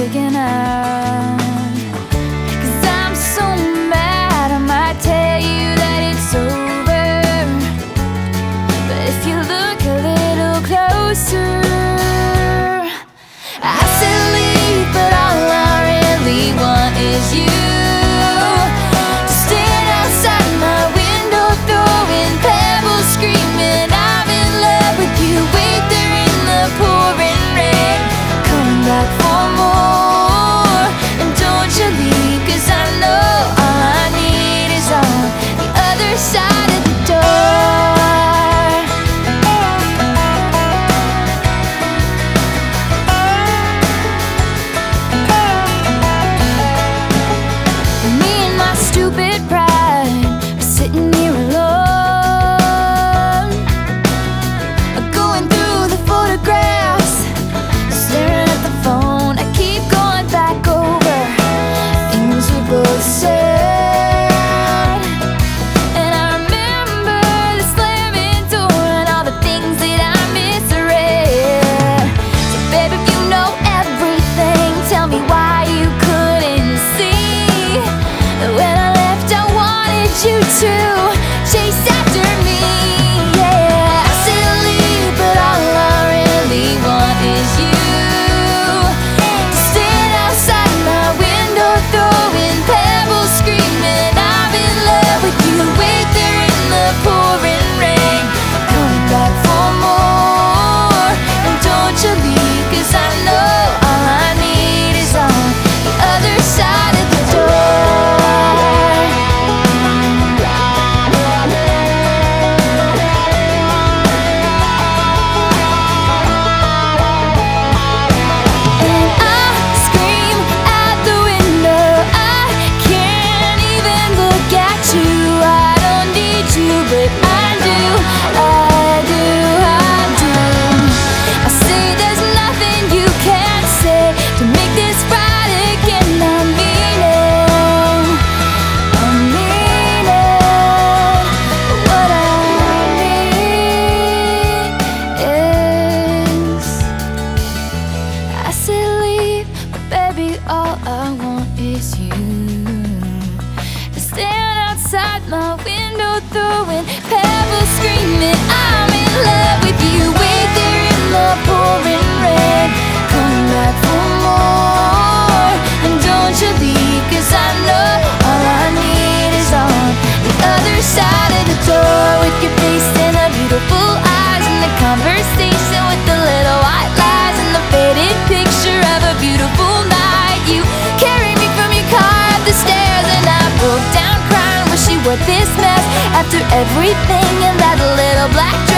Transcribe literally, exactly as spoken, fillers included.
sticking out. 'Cause I'm so mad, I might tell you that it's over, but if you look a little closer, I said leave, but all I really want is you to stand outside my window, throwing pebbles, screaming I'm in love with you. Wait there in the pouring rain, come back for more, and don't you leave, 'cause I know all I need is on the other side of the door. Me and my stupid pride are sitting here alone, going through the photographs, staring at the phone. I keep going back over things we both said, and I remember the slamming door and all the things that I misread. So baby, if you know everything, tell me why you couldn't see that when I left I wanted you to chase after me. Yeah, I said leave, but all I really want is you to stand outside my window, throwing pebbles, screaming I'm in love with you. Wait there in the pouring rain, come back for more, and don't you leave, 'cause I know all I need is on the other side of the door. And I scream out the window, I can't even look at you. I don't need you, but I do, I do, I do. I say there's nothing you can't say to make this right again. I mean it, I mean it. But what I mean is, I said leave, but baby, all I want is you to stand outside my window, throwing pebbles, screaming I'm in love with you. Wait there in the pouring rain, come back for more, and don't you leave, 'cause I know all I need is on the other side of the door. With your face and the beautiful eyes, and the conversation with the little white lies, and the faded picture of a beautiful night. You carried me from your car up the stairs, and I broke down crying, wish you were this mess after everything in that little black dress.